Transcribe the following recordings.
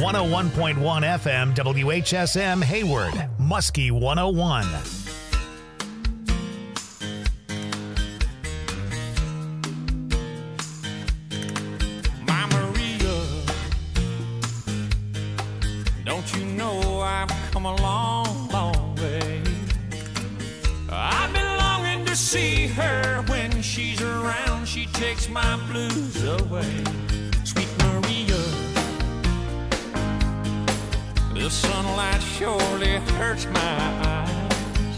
101.1 FM, WHSM Hayward, Muskie 101. My Maria, don't you know I've come a long, long way? I've been longing to see her. When she's around, she takes my blues away. Sweet Maria, the sunlight surely hurts my eyes.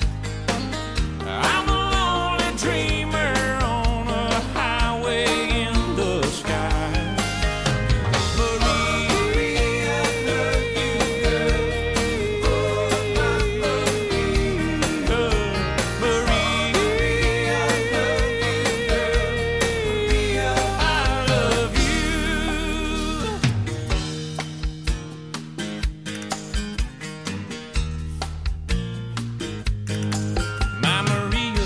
I'm a lonely dreamer on a highway in the sky. Maria, I love you, girl. Maria, I love you, girl. Maria, I love you. My Maria,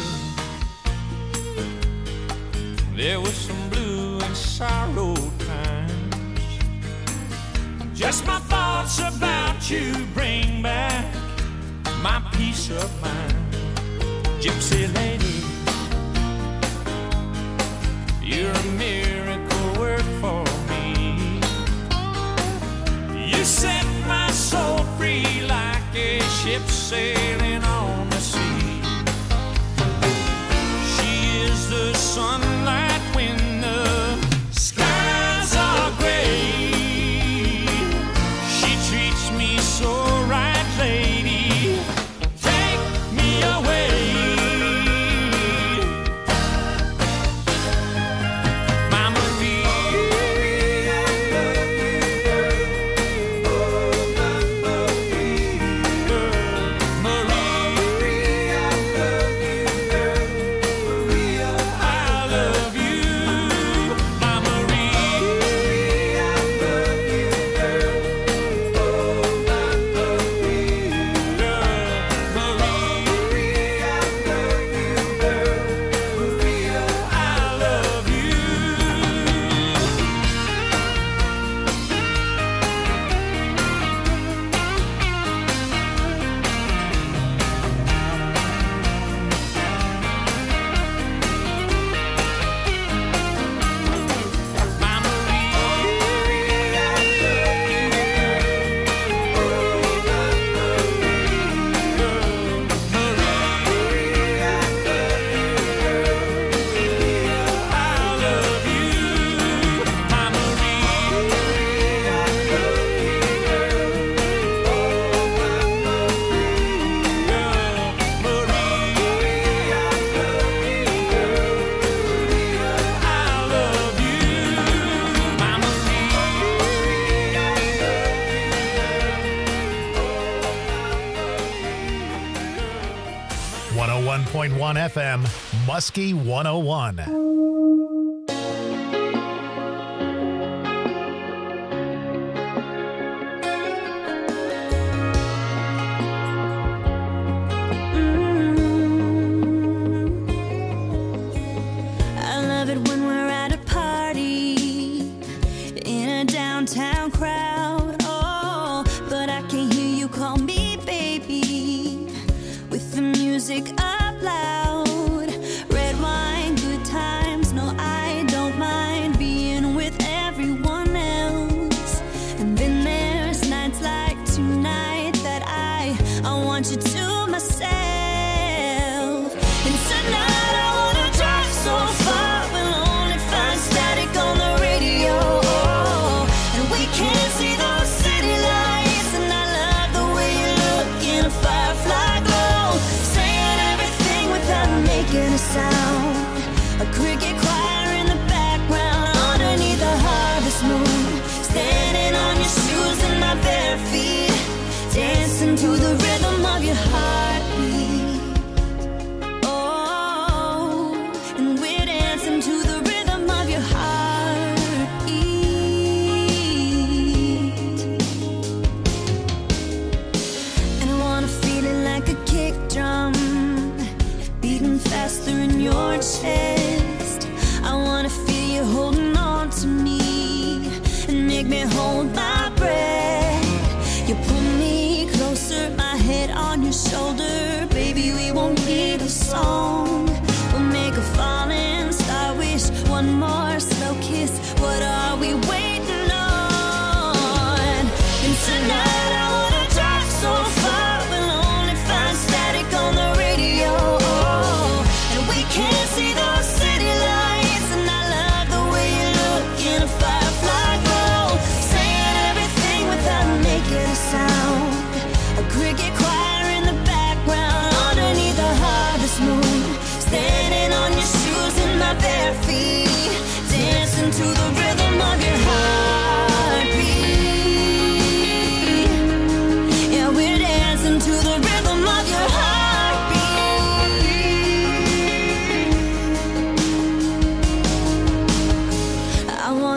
there was some blue and sorrow times. Just my thoughts about you bring back my peace of mind. Gypsy lady, you're a miracle work for me. You set my soul free like a ship sailing on the sea. She is the sunlight when the skies are gray. She treats me so right, lady. Take me away. My Maria, I love you, girl. Oh, my Maria, Maria, I love you, girl. Maria, I love you. My Maria, I love you, girl. Oh, my Maria, Maria, I love you, girl. Maria, I love you. My Maria, I love you, girl. Oh, my Maria, Maria, I love you, girl. Maria, I love you. My Maria, I love you, girl. Oh, my Maria, Maria, I love you, girl. Maria, I love you. My Maria, I love you, girl. 101.1 FM, Muskie 101. I love it when we're at a party in a downtown crowd. Oh, but I can't hear you call me baby with the music up loud. Red wine, good times, no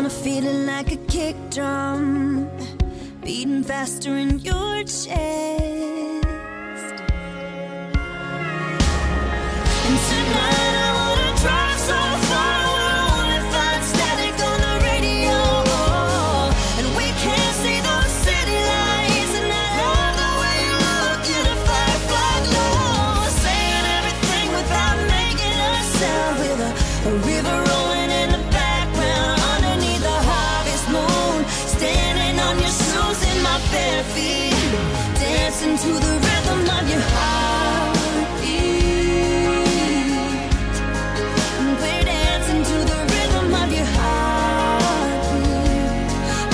summer feeling like a kick drum, beating faster in your chest. And tonight I wanna drive so far, we'll only find static on the radio, and we can't see those city lights. And I love the way you look in a firefly glow, saying everything without making a sound, with a river rolling in the background underneath the harvest moon, standing on your shoes in my bare feet, dancing to the rhythm of your heartbeat. We're dancing to the rhythm of your heartbeat.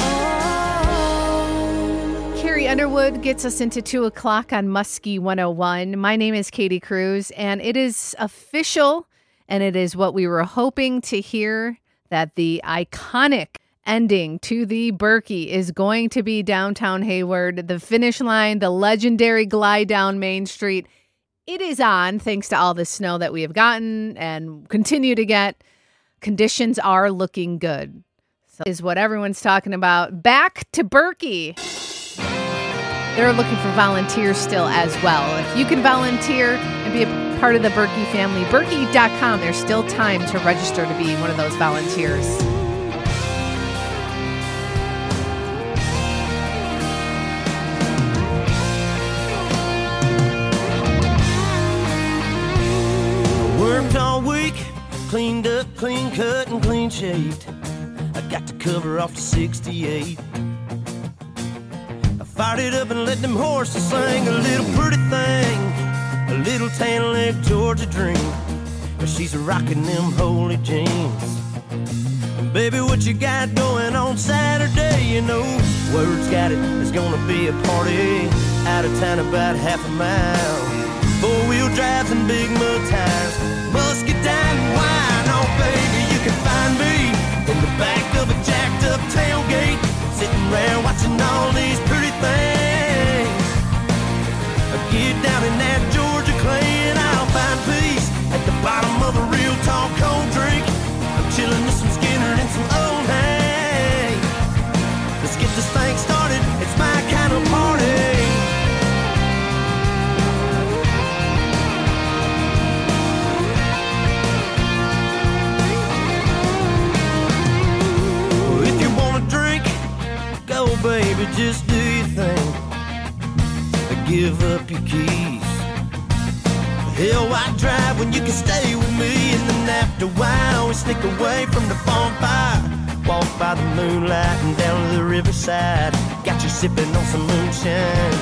Oh. Carrie Underwood gets us into 2 o'clock on Muskie 101. My name is Katie Cruz, and it is official, and it is what we were hoping to hear, that the iconic ending to the Berkey is going to be downtown Hayward. The finish line, the legendary glide down Main Street. It is on, thanks to all the snow that we have gotten and continue to get. Conditions are looking good. So is what everyone's talking about. Back to Berkey. They're looking for volunteers still as well. If you can volunteer and be a part of the Berkey family, Berkey.com, there's still time to register to be one of those volunteers. Worked all week, cleaned up, clean cut, and clean shaved. I got to cover off the 68. I fired it up and let them horses sing a little pretty thing, a little tan leg Georgia dream. But she's rocking them holy jeans. And baby, what you got going on Saturday? You know, word's got it, there's gonna be a party out of town about half a mile. 4-wheel drives and big mud tires, musket down and wine. Oh baby, you can find me in the back of a jacked up tailgate, sitting around watching all these pretty things. I get down in that Georgia clay and I'll find peace at the bottom of a real tall cold drink. I'm chilling with some Skinner and some old hay. Let's get this thing started, it's my kind of party. Go baby, just do your thing. Give up your keys. Hell, why drive when you can stay with me? And then after a while, we sneak away from the bonfire, walk by the moonlight and down to the riverside. Got you sipping on some moonshine.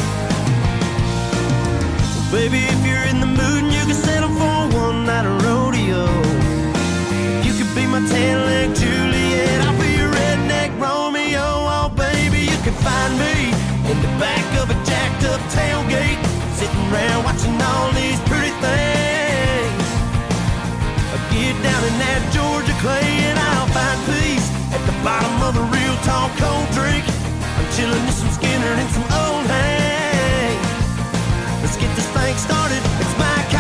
Well, baby, if you're in the mood and you can settle for one night of rodeo, you could be my tan-leg Juliet, I'll be your redneck Romeo. Oh baby, you can find me in the back of a jacked up tailgate, sitting around watching all these pretty things. I get down in that Georgia clay and I'll find peace at the bottom of a real tall cold drink. I'm chilling with some Skinner and some old hay. Let's get this thing started, it's my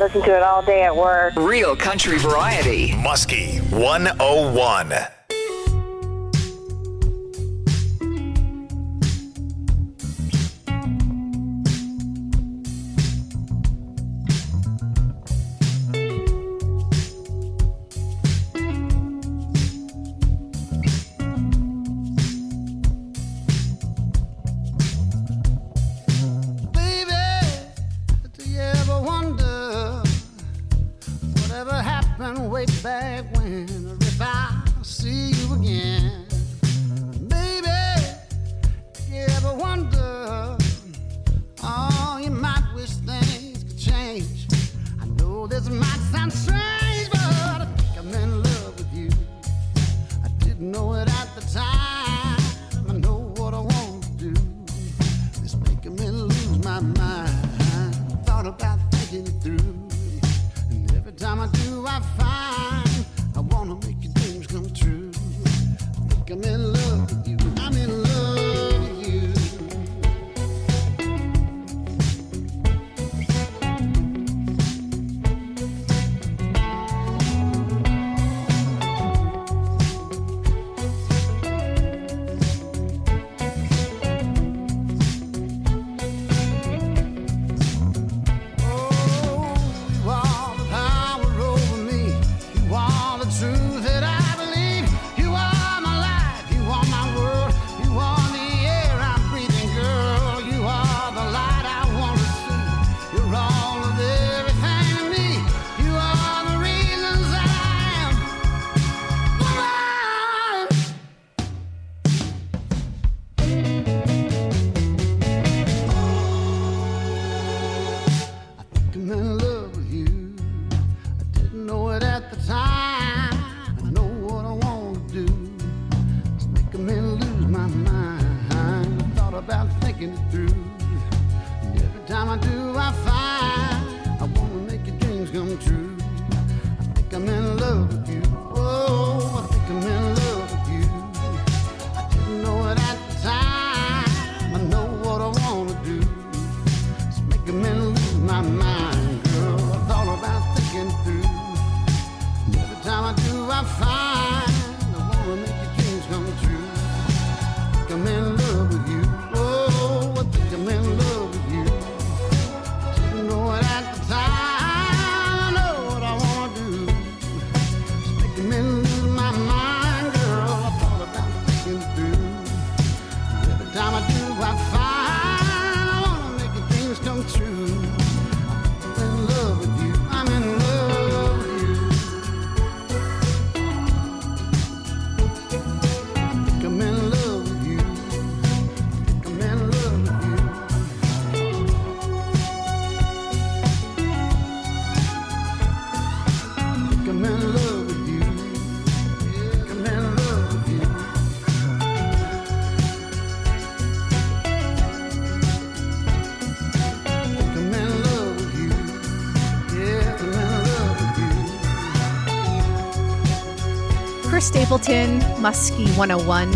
listen to it all day at work. Real country variety. Muskie 101. Way back when, or if I see you again, baby, you ever wonder, oh, you might wish things could change. I know this might sound strange, but I think I'm in love with you. I didn't know it at the time. I know what I want to do. It's making me lose my mind. Thought about thinking it through, and every time I do, I find I wanna make your dreams come true. I think I'm in love with you. I'm in love with you. Chris Stapleton, Muskie 101.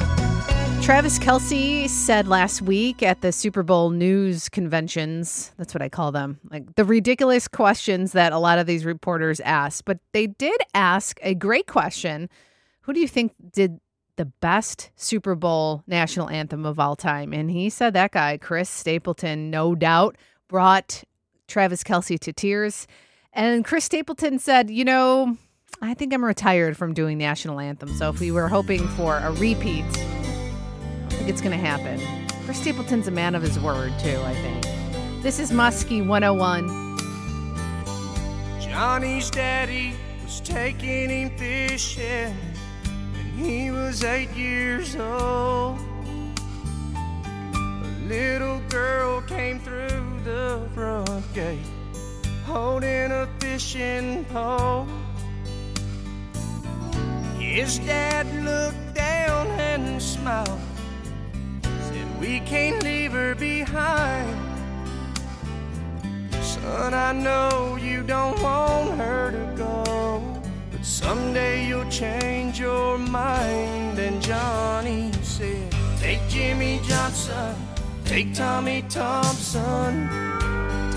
Travis Kelce said last week at the Super Bowl news conventions, that's what I call them, like the ridiculous questions that a lot of these reporters ask. But they did ask a great question. Who do you think did the best Super Bowl national anthem of all time? And he said that guy, Chris Stapleton, no doubt, brought Travis Kelce to tears. And Chris Stapleton said, you know, I think I'm retired from doing national anthem. So if we were hoping for a repeat, I think it's going to happen. Chris Stapleton's a man of his word, too, I think. This is Muskie 101. Johnny's daddy was taking him fishing when he was 8 years old. A little girl came through the front gate holding a fishing pole. His dad looked down and smiled, said, "We can't leave her behind. Son, I know you don't want her to go, but someday you'll change your mind." And Johnny said, "Take Jimmy Johnson, take Tommy Thompson,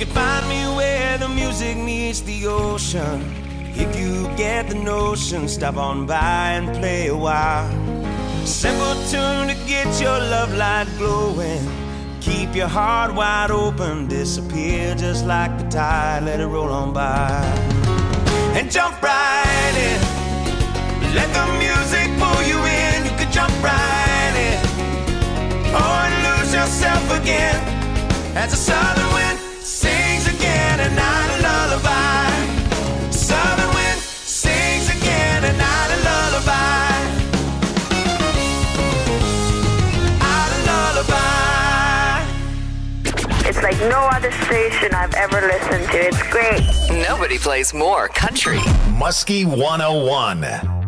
could find me where the music meets the ocean. If you get the notion, stop on by and play a while. Simple tune to get your love light glowing. Keep your heart wide open, disappear just like the tide, let it roll on by. And jump right in, let the music pull you in. You could jump right in, or lose yourself again, as the southern wind sings again, a night of lullaby. Southern wind sings again, a night of lullaby. Night of lullaby. It's like no other station I've ever listened to. It's great. Nobody plays more country. Muskie 101.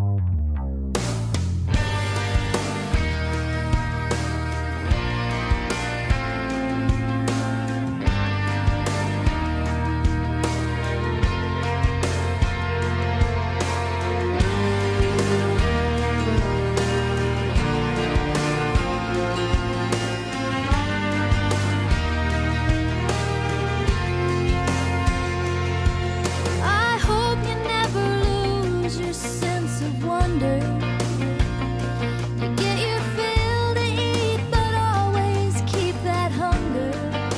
I hope you never lose your sense of wonder. You get your fill to eat, but always keep that hunger.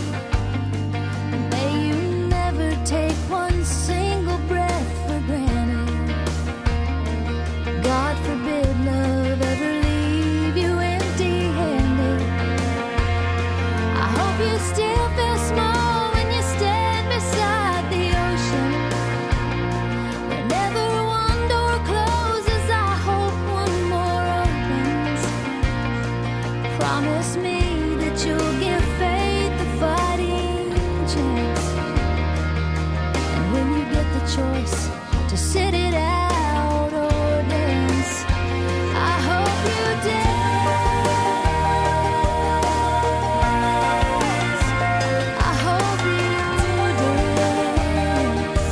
May you never take one single breath for granted. God forbid love ever leave you empty-handed. I hope you still feel small when you stand beside the ocean. Whenever one door closes, I hope one more opens. Promise me that you'll give faith a fighting chance. And when you get the choice to sit it out or dance, I hope you dance. I hope you dance.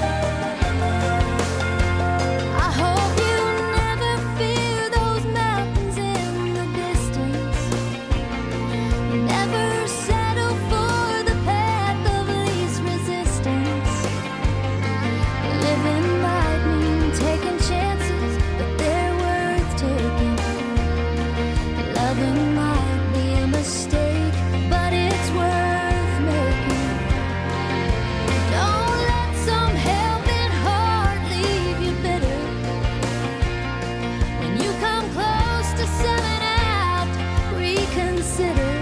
I hope you never fear those mountains in the distance. Never settle for the path of least resistance. Living might mean taking chances, but they're worth taking. Loving might be a mistake, but it's worth making. Don't let some helping heart leave you bitter. When you come close to selling out, reconsider.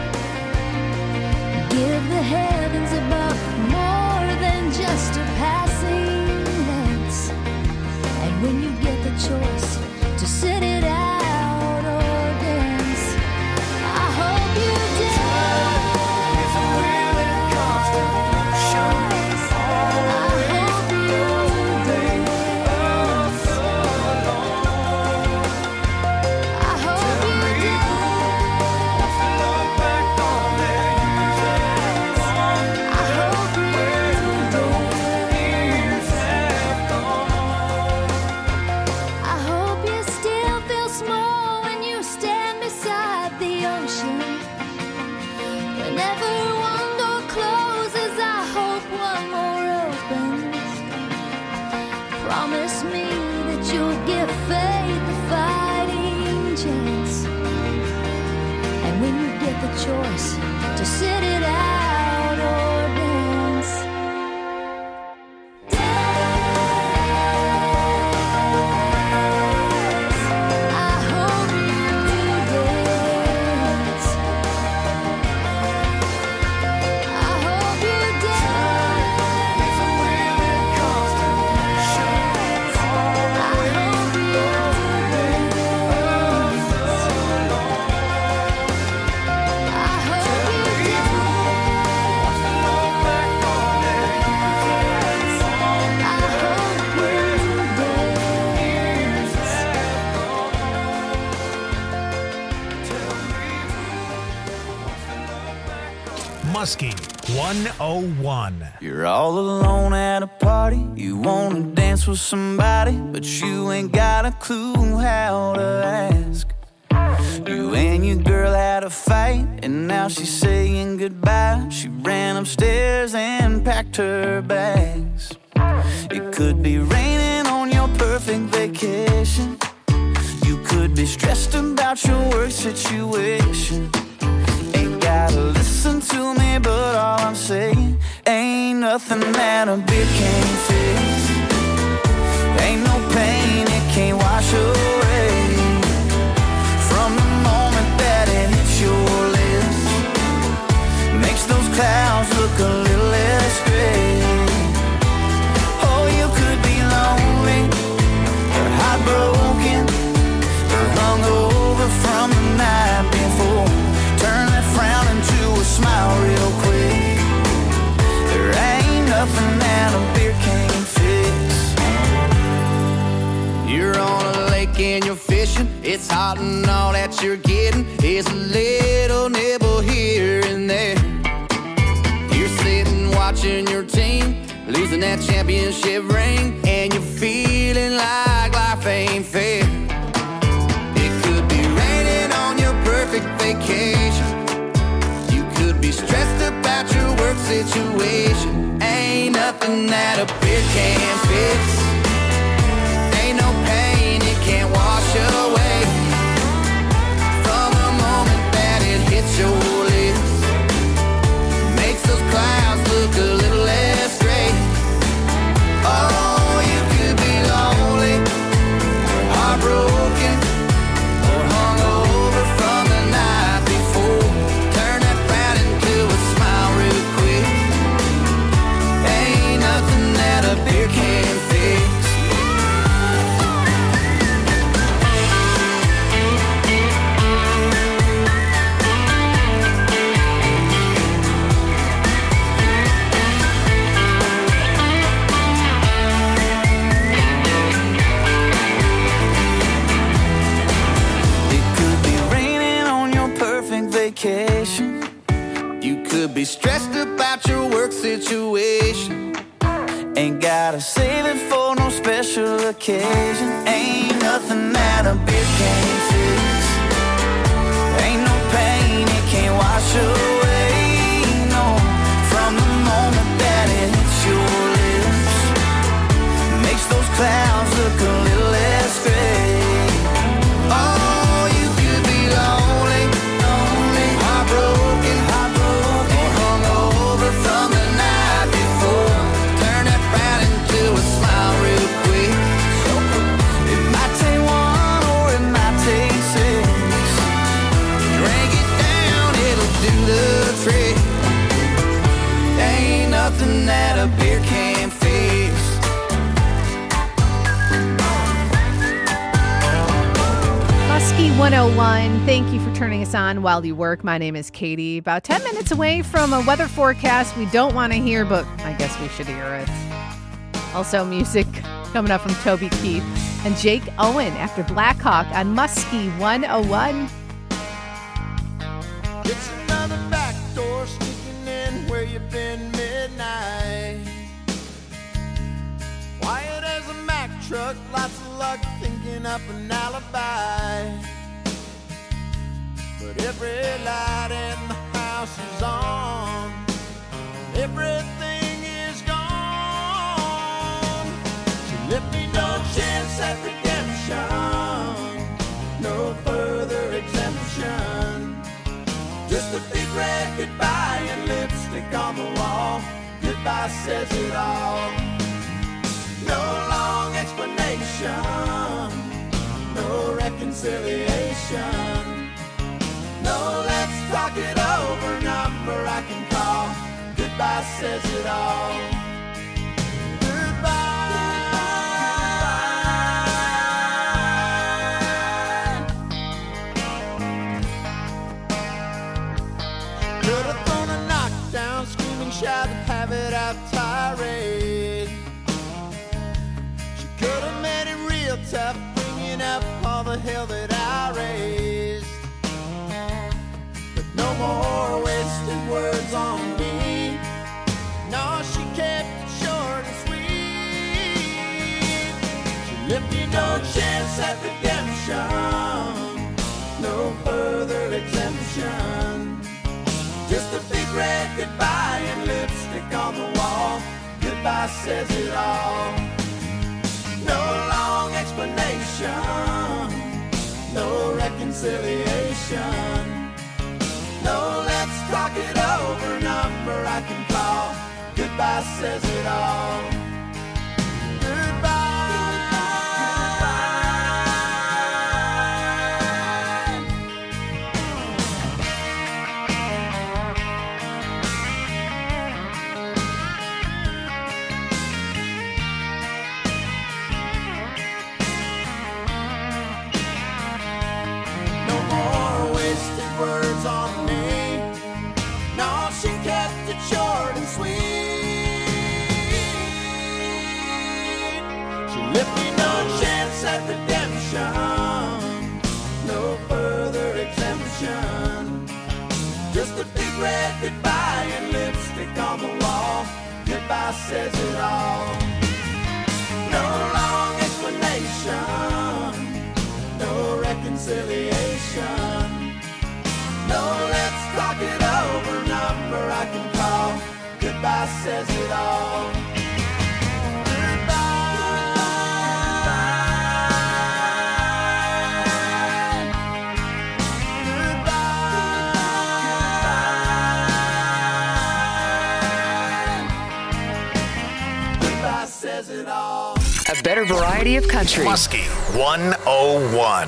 Give the heavens above more than just a passing glance. And when you get the choice to sit it out or dance, I hope you dance. I hope you dance. I hope you dance. I hope you I hope you still feel small when you stand beside the ocean. Whenever one door closes, I hope one more opens. Promise me that you'll give faith a fighting chance. And when you get the choice to sit it out or dance, I hope you dance. I hope you dance. I hope you Muskie 101. You're all alone at a party. You wanna dance with somebody, but you ain't got a clue how to ask. You and your girl had a fight, and now she's saying goodbye. She ran upstairs and checked her bags. It could be raining on your perfect vacation. You could be stressed about your work situation. Ain't gotta listen to me, but all I'm saying, ain't nothing that a beer can't fix. Ain't no pain it can't wash away. From the moment that it hits your lips, makes those clouds look a little less gray. Oh, you could be lonely, or heartbroken, or hungover from the night before. Turn that frown into a smile real quick. There ain't nothing that a beer can't fix. You're on a lake and you're fishing. It's hot and all that you're getting is a little nibble here and there. You're sitting watching your team losing that championship ring, and you're feeling like life ain't fair. It could be raining on your perfect vacation. You could be stressed about your work situation. Ain't nothing that a beer can't fix. Ain't no pain it can't wash away. From the moment that it hits your lips, makes those clouds look a little less gray. Oh, you could be lonely, or heartbroken, or hungover from the night before. Turn that frown into a smile real quick. Ain't nothing that a beer can't fix. Vacation. You could be stressed about your work situation. Ain't gotta save it for no special occasion. Ain't nothing that a beer can't fix. Ain't no pain it can't wash away. No, from the moment that it hits your lips, makes those clouds look a little less gray. Oh, you could be lonely, broken, or hungover from the night before. Turn that frown into a smile real quick. It might take one or it might take six. Drink it down, it'll do the trick. Ain't nothing that a beer can't fix. Muskie 101, thank you for turning us on while you work. My name is Katie. About 10 minutes away from a weather forecast we don't want to hear, but I guess we should hear it. Also music coming up from Toby Keith and Jake Owen after Black Hawk on Muskie 101. It's another back door sneaking in where you've been midnight. Quiet as a Mack truck, lots of luck thinking up an alibi. But every light in the house is on. Everything is gone. She left me no chance at redemption, no further exemption. Just a big red goodbye and lipstick on the wall. Goodbye says it all. No long explanation, no reconciliation. No, let's talk it over, number I can call. Goodbye says it all. Could have thrown a knockdown, screaming, shout, and have it out tirade. She could have made it real tough, bringing up all the hell that I raised. But no more wasted words on me. No, she kept it short and sweet. She left me no chance at redemption, no further exemption. Just a big red goodbye and lipstick on the wall. Goodbye says it all. No long explanation, no reconciliation. No, let's talk it over, number I can call. Goodbye says it all. Words on me. No, she kept it short and sweet. She left me no chance at redemption, no further exemption. Just a big red goodbye and lipstick on the wall. Goodbye says it all. No long explanation, no reconciliation. No, let's talk it over, number I can call. Goodbye says it all. Goodbye says it all. A better variety of country. Muskie 101.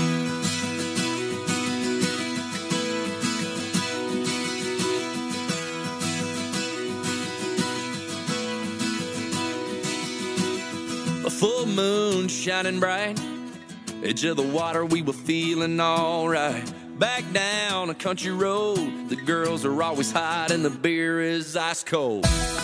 Full moon shining bright, edge of the water, we were feeling alright. Back down a country road, the girls are always hot and the beer is ice cold.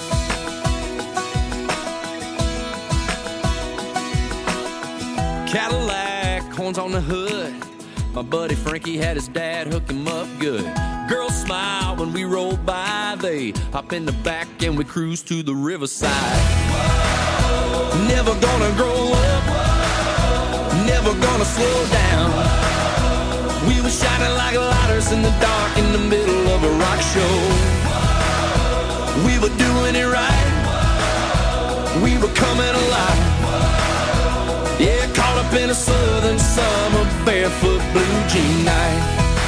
Cadillac, horns on the hood, my buddy Frankie had his dad hook him up good. Girls smile when we roll by, they hop in the back and we cruise to the riverside. Never gonna grow up, never gonna slow down. We were shining like lighters in the dark in the middle of a rock show. We were doing it right, we were coming alive. Yeah, caught up in a southern summer, barefoot blue jean night.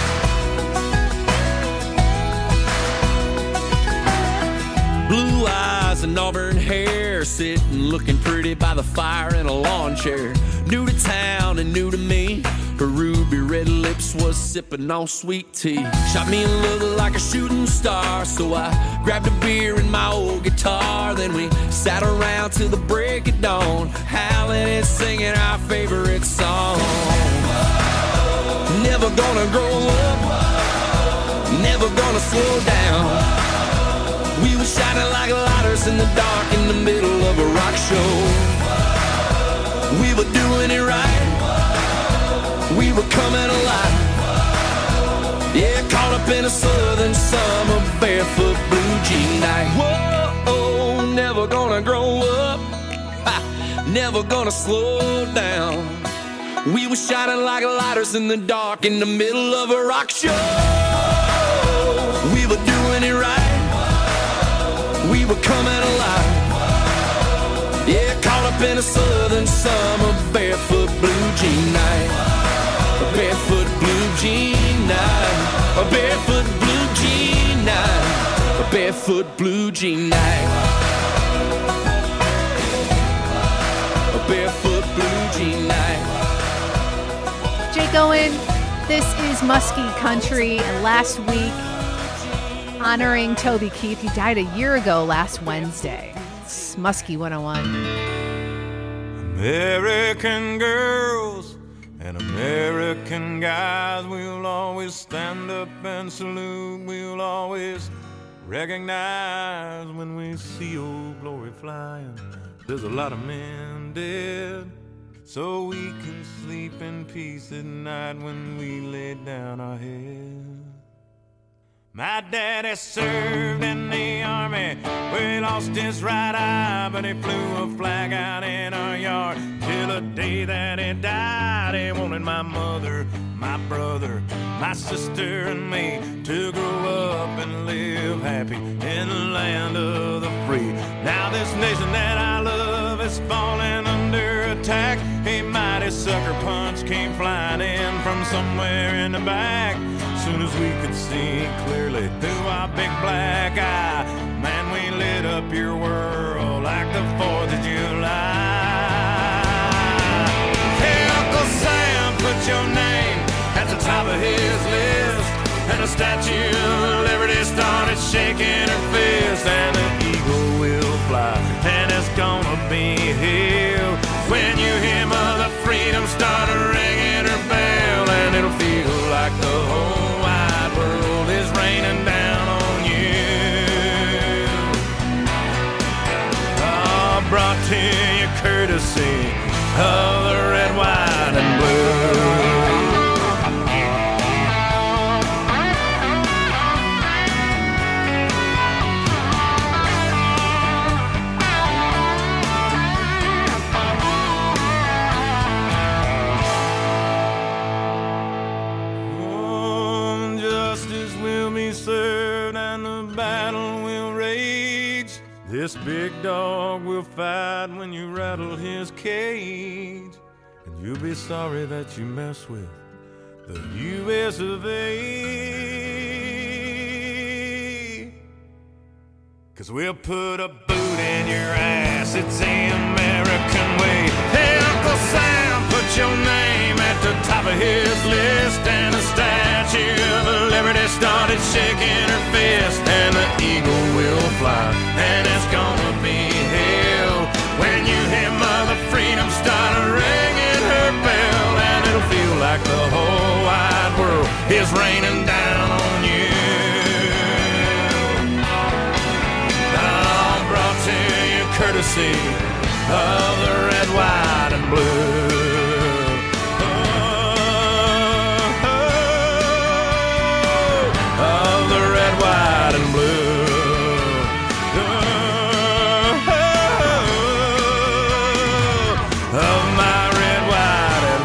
Blue eyes and auburn hair, sitting looking pretty by the fire in a lawn chair. New to town and new to me, her ruby red lips was sipping on sweet tea. Shot me a look like a shooting star, so I grabbed a beer and my old guitar. Then we sat around till the break of dawn, howling and singing our favorite song. Never gonna grow up, never gonna slow down. We were shining like lighters in the dark in the middle of a rock show. We were doing it right, we were coming alive. Yeah, caught up in a southern summer, barefoot blue jean night. Whoa, never gonna grow up, never gonna slow down. We were shining like lighters in the dark in the middle of a rock show. We were doing it right, we were coming alive. Yeah, caught up in a southern summer, barefoot blue jean night. A barefoot blue jean night. A barefoot blue jean night. A barefoot blue jean night. A barefoot blue jean night. Jake Owen, this is Muskie Country, and last week honoring Toby Keith. He died a year ago last Wednesday. It's Muskie 101. American girls and American guys, we'll always stand up and salute. We'll always recognize when we see old glory flying. There's a lot of men dead, so we can sleep in peace at night when we lay down our head. My daddy served in the army, where he lost his right eye, but he flew a flag out in our yard till the day that he died. He wanted my mother, my brother, my sister and me, to grow up and live happy in the land of the free. Now this nation that I love is falling under attack. A mighty sucker punch came flying in from somewhere in the back. Soon as we could see clearly through our big black eye, man, we lit up your world like the 4th of July. Hey, Uncle Sam, put your name at the top of his list, and the Statue of Liberty started shaking her fist, and the eagle will fly, and it's gonna be here when you hear Mother Freedom start ringing her bell, and it'll feel like the whole wide world is raining down on you. Oh, brought to you courtesy of the red, white, and blue. This big dog will fight when you rattle his cage, and you'll be sorry that you mess with the U.S. of A. 'Cause we'll put a boot in your ass, it's the American way. Hey, Uncle Sam, put your name at the top of his list, and the Statue of Liberty started shaking her fist, and the eagle will fly, and it's gonna be hell when you hear Mother Freedom start ringing her bell, and it'll feel like the whole wide world is raining down on you. All brought to you courtesy of the red, white, and blue. White and blue. Of my red, white, and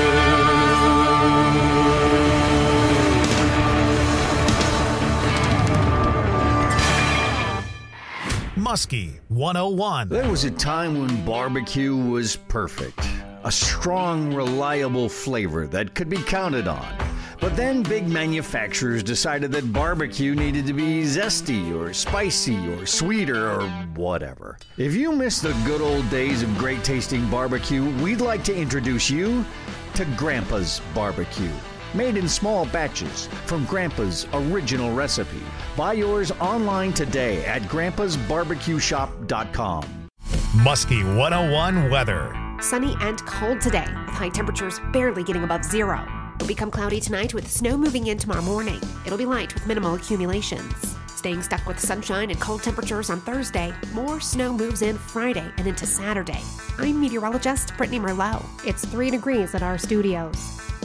blue. Muskie 101. There was a time when barbecue was perfect. A strong, reliable flavor that could be counted on. But then big manufacturers decided that barbecue needed to be zesty or spicy or sweeter or whatever. If you miss the good old days of great tasting barbecue, we'd like to introduce you to Grandpa's Barbecue. Made in small batches from Grandpa's original recipe. Buy yours online today at grandpasbarbecueshop.com. Muskie 101 weather. Sunny and cold today, with high temperatures barely getting above zero. It'll become cloudy tonight with snow moving in tomorrow morning. It'll be light with minimal accumulations. Staying stuck with sunshine and cold temperatures on Thursday, more snow moves in Friday and into Saturday. I'm meteorologist Brittany Merlot. It's 3 degrees at our studios.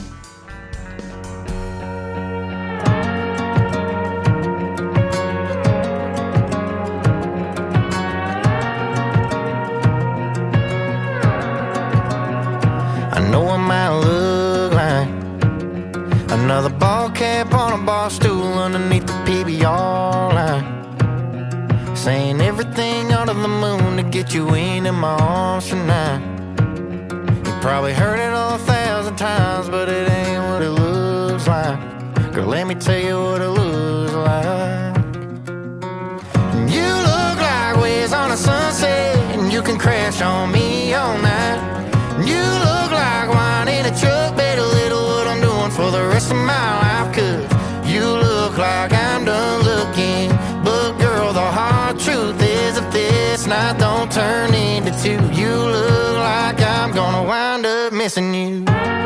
I know I might look like another ball cap on a bar stool underneath the PBR line, saying everything under the moon to get you into my arms tonight. You probably heard it 1,000 times, but it ain't what it looks like. Girl, let me tell you what it looks like. You look like waves on a sunset, and you can crash on me all night. You look like wine in a truck, better little what I'm doing for the rest of my life. 'Cause you look like I'm done looking, but girl, the hard truth is if this night don't turn into two, you look like I'm gonna wind up missing you.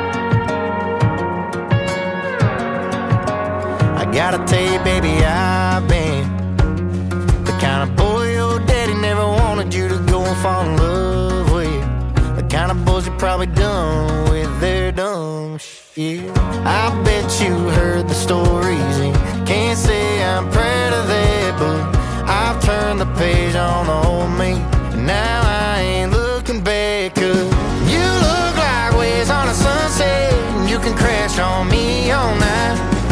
I gotta tell you, baby, I've been the kind of boy your daddy never wanted you to go and fall in love with. The kind of boys you probably done with their dumb shit. I bet you heard the stories and can't say I'm proud of that, but I've turned the page on the old me, and now I ain't looking back. 'Cause you look like waves on a sunset, and you can crash on me all night.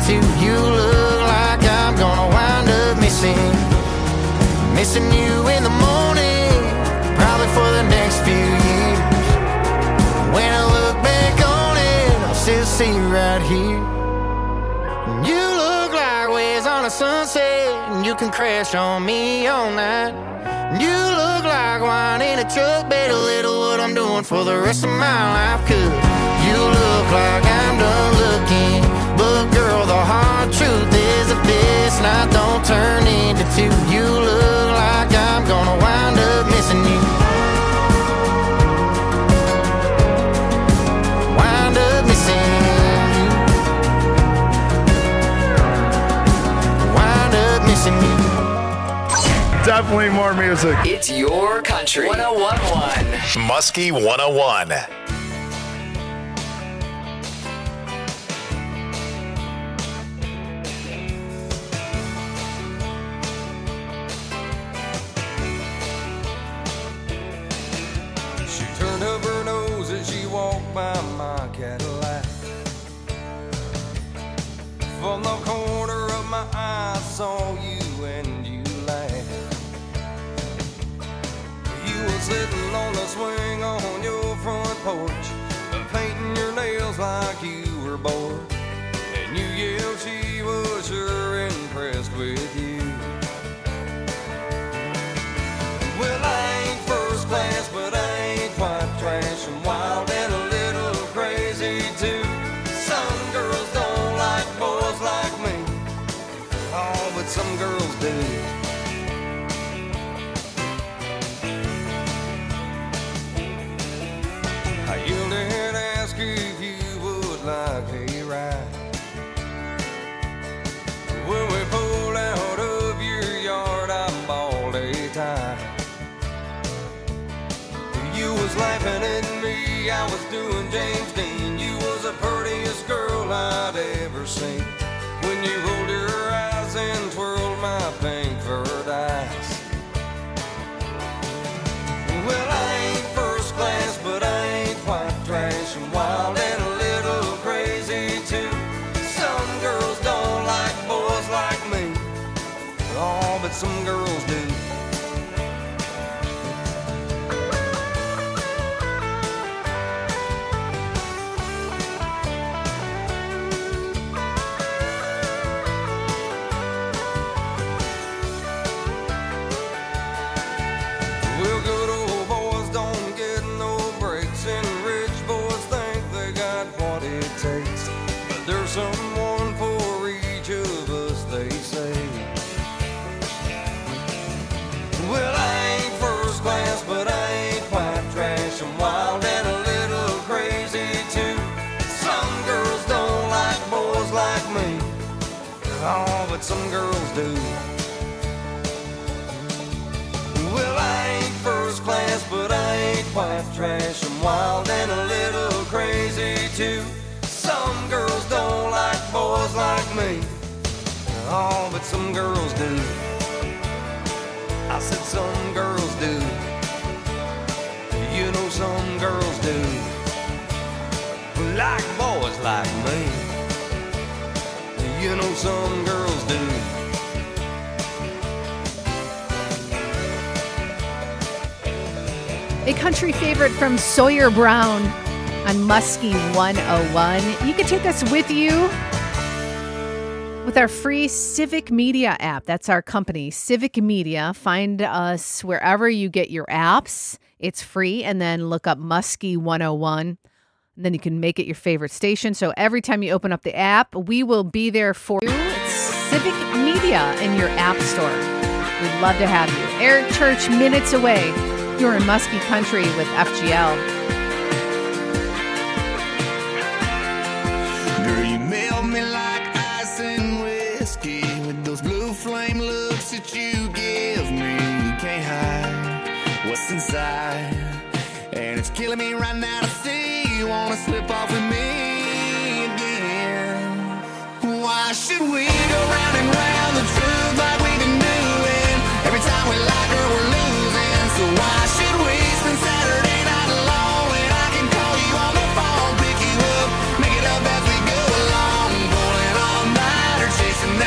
too. You look like I'm gonna wind up missing you in the morning, probably for the next few years. When I look back on it, I'll still see you right here. You look like waves on a sunset, and you can crash on me all night. You look like wine in a truck, bet a little what I'm doing for the rest of my life. 'Cause you look like I'm done looking, but girl, the hard truth is that this night don't turn into two. You look like I'm gonna wind up missing you. Wind up missing you. Wind up missing you. Definitely more music. It's your country. 101.1. Muskie 101. She turned up her nose as she walked by my Cadillac. From the corner of my eye, I saw you and you laughed. You were sitting on the swing on your front porch, painting your nails like you were bored. And you yelled she was sure impressed with you. Well, I ain't first class, but I ain't quite trash. I'm wild and a little crazy too. Some girls don't like boys like me. Oh, but some girls do. I yelled and asked if you would like a ride. When we pulled out of your yard, I bawled a tie. You was laughing at me, I was doing James Dean. You was the prettiest girl I'd ever seen. When you rolled your eyes and twirled my pink furred eyes. Well, I ain't first class, but I ain't quite trash. I'm wild and a little crazy too. Some girls don't like boys like me. Oh, but some girls do. Well, good old boys don't get no breaks, and rich boys think they got what it takes. But there's someone for each of us, they say. Well, I ain't first class, but I ain't quite trash. I'm wild and a little crazy too. Some girls don't like boys like me. Oh, but some girls do. Well, I ain't first class, but I ain't quite trash. I'm wild and a little crazy too. Some girls don't like boys like me. Oh, but some girls do. I said some girls do. You know some girls do. Like boys like me. You know some girls do. A country favorite from Sawyer Brown on Muskie 101. You can take us with you with our free Civic Media app. That's our company, Civic Media. Find us wherever you get your apps. It's free. And then look up Muskie 101. And then you can make it your favorite station. So every time you open up the app, we will be there for you. It's Civic Media in your app store. We'd love to have you. Eric Church, Minutes Away. You're in Muskie Country with FGL. Girl, you melt me like ice and whiskey with those blue flame looks that you give me. You can't hide what's inside, and it's killing me right now to see you wanna slip off with me again. Why should we go round and round the truth like we've been doing? Every time we like her, we're losing. So why should we spend Saturday night alone when I can call you on the phone, pick you up, make it up as we go along, pulling on my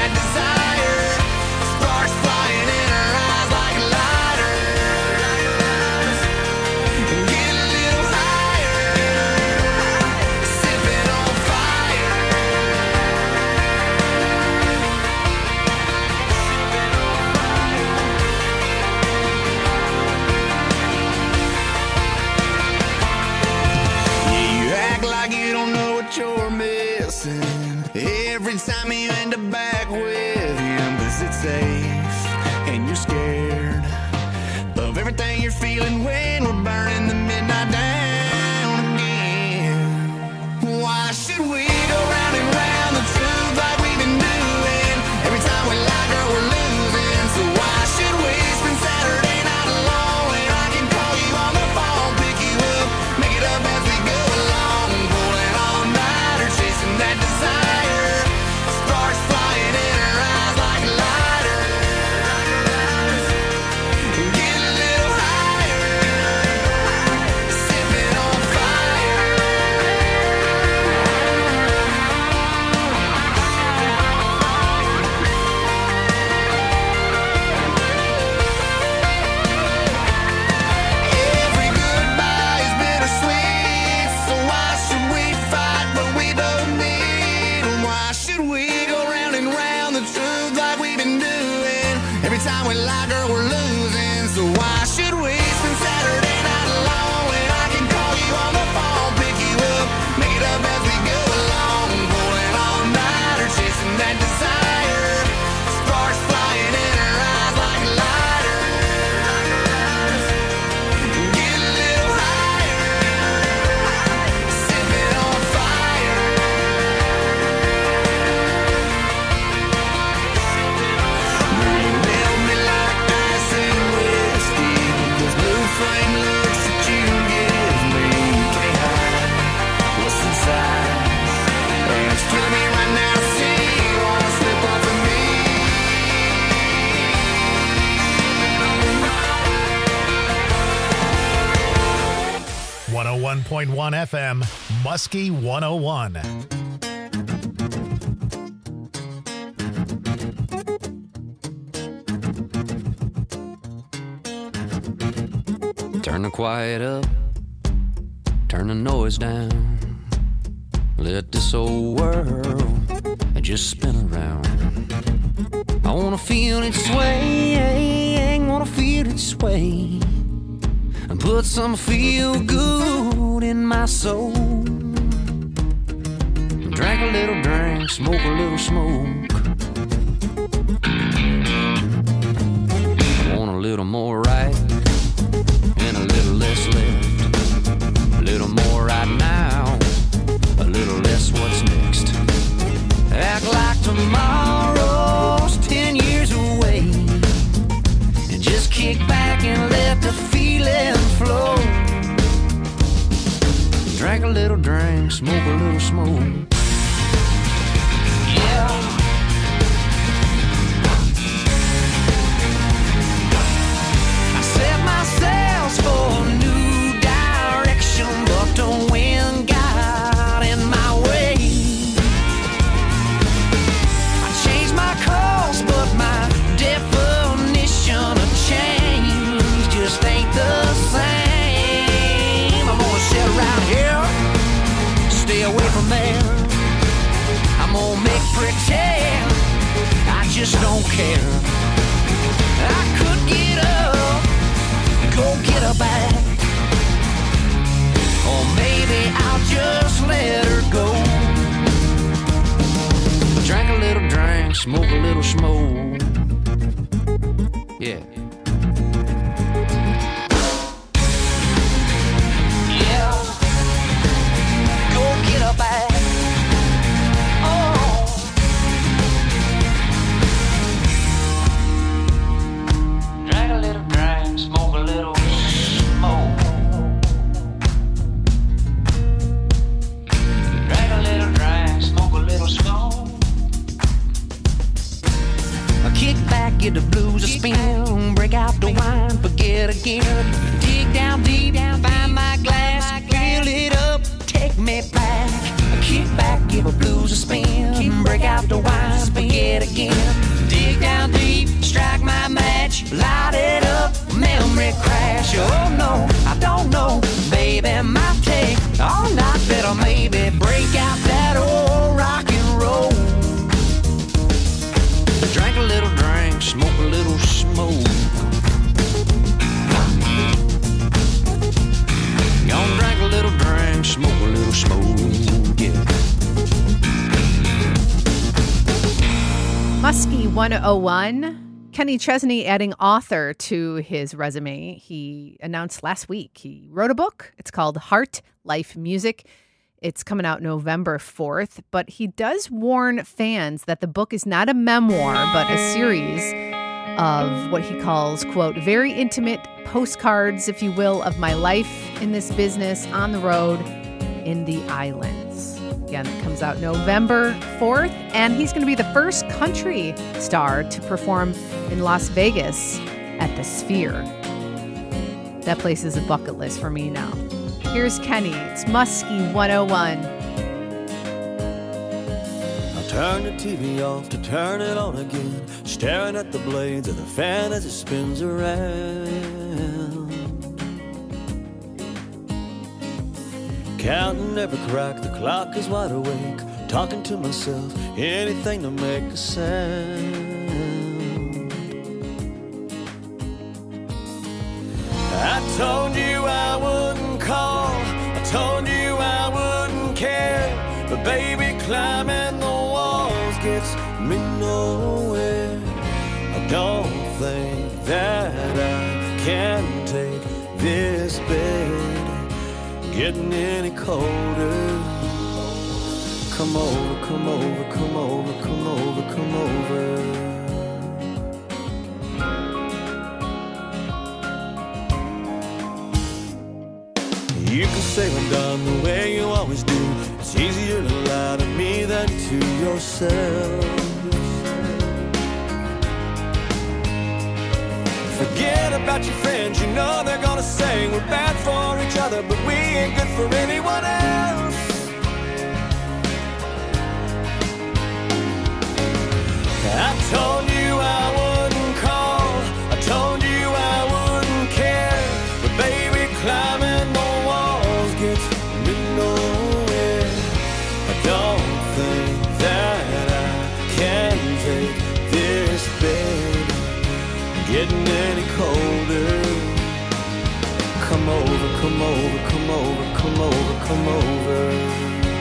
that desire. Sparks flying in her eyes like lighters. Get a little higher, sipping on fire. Yeah, you act like you don't know what you're missing every time you end up back with him. 'Cause it's safe and you're scared of everything you're feeling when we're burning the midnight down again. Why should we go round and round the truth like we've been doing? Every time we lie, girl, we're losing. So why should we spend Saturday night alone when I can call you on the phone, pick you up, make it up as we go along, pulling all night or chasing that desire. Sparks flying in her eyes like lighters. Get a little higher, sipping on fire. Every goodbye is bittersweet, so why should we fight what we both need? And why should we go round and round the truth like we've been doing? Every time we lie, girl, we're losing. So why should we spend Saturday night alone when I can call you on the phone, pick you up, make it up as we go along, pulling all night or chasing that desire. Sparks flying in her eyes like lighters. Get a little higher, sipping on fire. Girl, you melt me like ice and whiskey. Those blue flame looks that you give me, can't hide what's inside. And it's killing me right now to see you wanna slip off of me. 101.1 FM, Muskie 101. Turn the quiet up, turn the noise down. Let this old world just spin around. I wanna feel it sway, wanna feel it sway, and put some feel good in my soul. Drink a little drink, smoke a little smoke. Want a little more right and a little less left. A little more right now, a little less what's next. Act like tomorrow's 10 years away, and just kick back and let the feeling flow. Drink a little drink, smoke a little smoke. Yeah. I set my sails for a new direction, but the wind got in my way. I changed my course, but my definition of change just ain't the same. I'm gonna sit around here, stay away from there. I'm gonna make pretend I just don't care. I could get up, go get her back, or maybe I'll just let her go. Drink a little drink, smoke a little smoke. Yeah. Yeah. Go get her back. Oh. Drink a little drink, smoke a little smoke. Drink a little drink, smoke a little smoke. I kick back, get the blues a spin, break out the wine, forget again. Dig down deep, find my glass, fill it up, take me back. I kick back, give a blues a spin. Break out the wine, forget again. Dig down deep, strike my match, light it up, memory crash. Oh no, I don't know, baby, might take all night, better maybe break out that old rock and roll. Drink a little drink, smoke a little smoke. Gonna drink a little drink, smoke a little smoke, yeah. Muskie 101. Kenny Chesney adding author to his resume. He announced last week he wrote a book. It's called Heart, Life, Music. It's coming out November 4th, but he does warn fans that the book is not a memoir, but a series of what he calls, quote, very intimate postcards, if you will, of my life in this business, on the road, in the islands. Again, it comes out November 4th, and he's going to be the first country star to perform in Las Vegas at the Sphere. That place is a bucket list for me now. Here's Kenny. It's Muskie 101. I turn the TV off to turn it on again, staring at the blades of the fan as it spins around. Counting every crack, the clock is wide awake, talking to myself, anything to make a sound. I told you I wouldn't call, I told you I wouldn't care, but baby, climbing the walls gets me nowhere. I don't think that I can take this bed getting any colder. Come over, come over, come over, come over, come over. You can say I'm done the way you always do. It's easier to lie to me than to yourself. Forget about your friends, you know they're gonna say we're bad for each other, but we ain't good for anyone else. I told you I wouldn't call, I told you I wouldn't care, but baby, climbing the walls gets me nowhere. I don't think that I can take this bed getting any colder. Come over, come over, come over, come over, come over.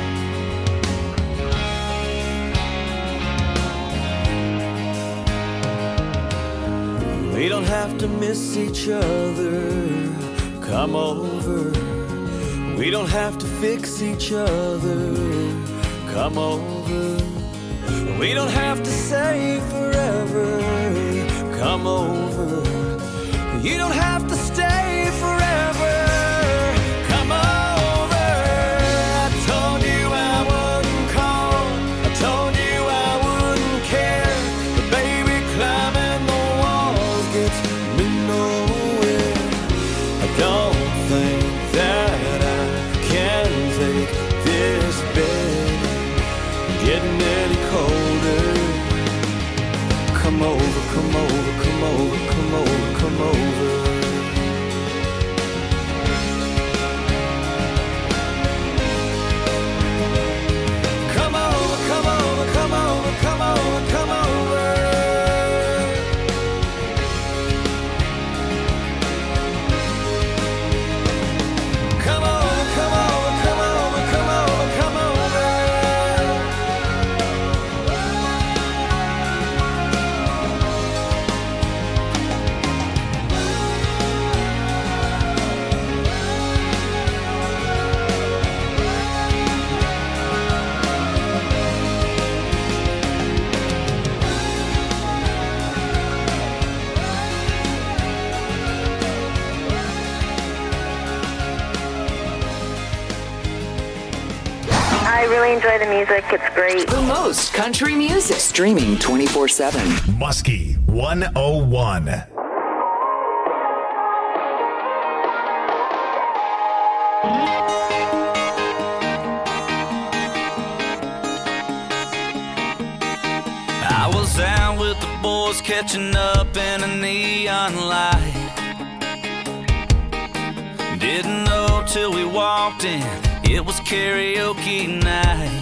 We don't have to miss each other. Come over. We don't have to fix each other. Come over. We don't have to say forever. Come over. You don't have to stay forever. Come over. I told you I wouldn't call, I told you I wouldn't care, but baby, climbing the walls gets me nowhere. I don't think that I can take this bed getting any colder. Come over, come over, come over, come over, come over. Come over, come over, come over, come over, come over. Come over, come over, come over, come over, come over. I really enjoy the music. It's great. The most country music. Streaming 24/7. Muskie 101. with the boys catching up in a neon light. Didn't know till we walked in, it was karaoke night.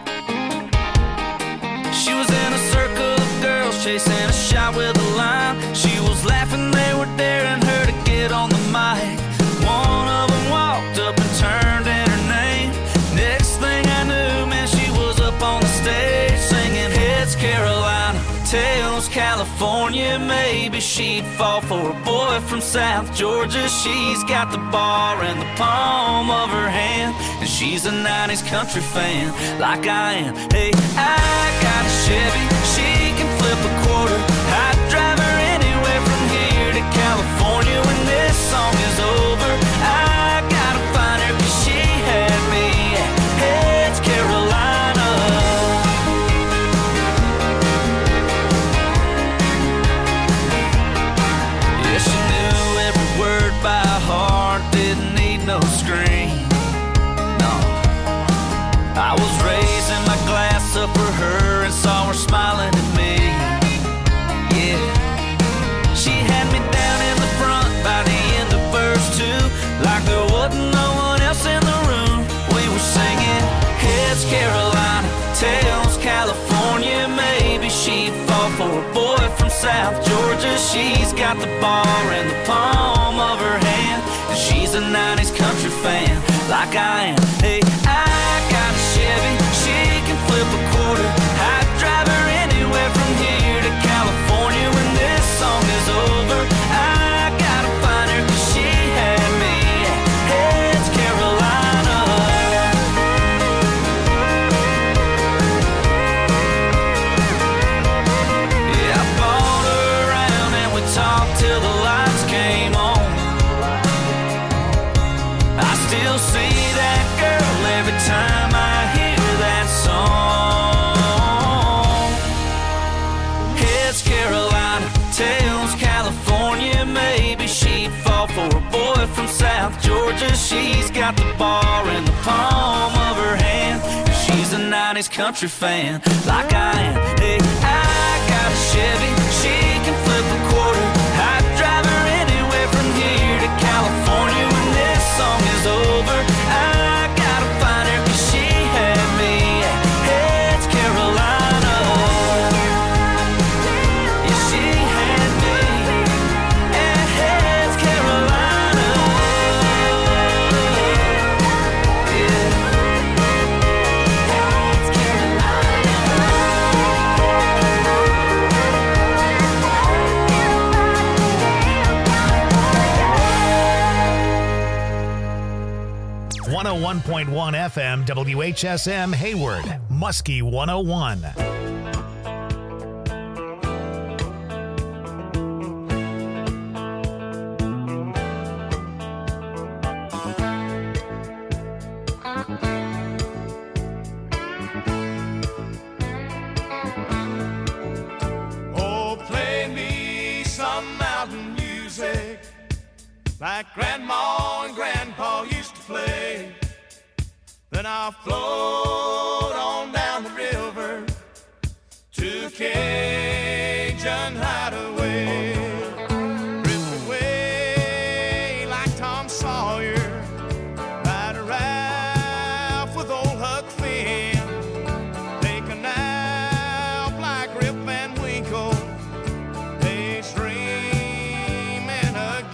She was in a circle of girls chasing a shot with a line. She was laughing, they were daring her to get on the mic. One of them walked up and turned in her name. Next thing I knew, man, she was up on the stage singing Heads Carolina, Tails California. Maybe she'd fall for a boy from South Georgia. She's got the bar in the palm of her hand, and she's a 90s country fan like I am. Hey, I got a Chevy, she can flip a quarter. I'd drive her anywhere from here to California. When this song is over, I gotta find her, 'cause she had me at Heads Carolina. Yeah, she knew every word by heart, didn't need no screen. No, I was raising my glass up for her and saw her smiling at me. Yeah, she had me down in the front by the end of verse 2, like there wasn't no one else in the room. We were singing Heads Carolina, Tails California. Maybe she'd fall for a boy from South Georgia. She's got the bar in the palm of her hand, and she's a 90s country fan like I am. Hey, I got a Chevy, she can flip a quarter. I'd drive her anywhere from here to California. When this song is over, I gotta find her, 'cause she had me at Heads Carolina. Yeah, I bought her around and we talked till the lights came on. I still see that girl every time I hear that song. Heads Carolina, Tails California. Maybe she'd fall for a boy from South Georgia. She's got the bar in the palm of her hand, and she's a 90s country fan like I am. Hey, I got a Chevy, she can flip a quarter. I'd drive her anywhere from here to California. When this song is over, I gotta find her, 'cause she had me at Heads Carolina. Yeah, she had me at Heads Carolina. Yeah. Heads Carolina. 101.1 FM WHSM Hayward, Muskie 101. Oh, play me some mountain music like Grandma and Grandpa used to play. Then I'll float on down the river to Cajun High.